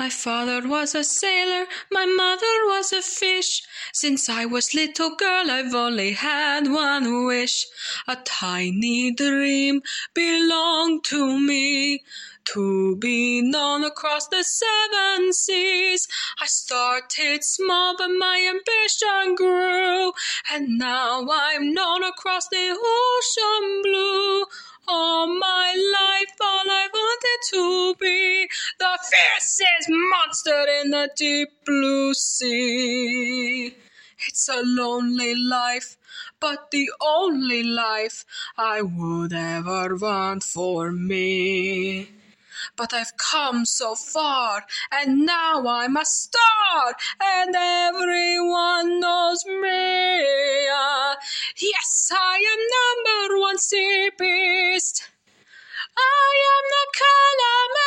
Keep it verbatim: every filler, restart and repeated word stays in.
My father was a sailor, my mother was a fish. Since I was little girl, I've only had one wish. A tiny dream belonged to me, to be known across the seven seas. I started small, but my ambition grew, and now I'm known across the ocean blue. All my life, all I wanted to be, the fiercest monster in the deep blue sea. It's a lonely life, but the only life I would ever want for me. But I've come so far, and now I'm a star, and everyone knows me. Uh, yes, I am number one sea beast. I am the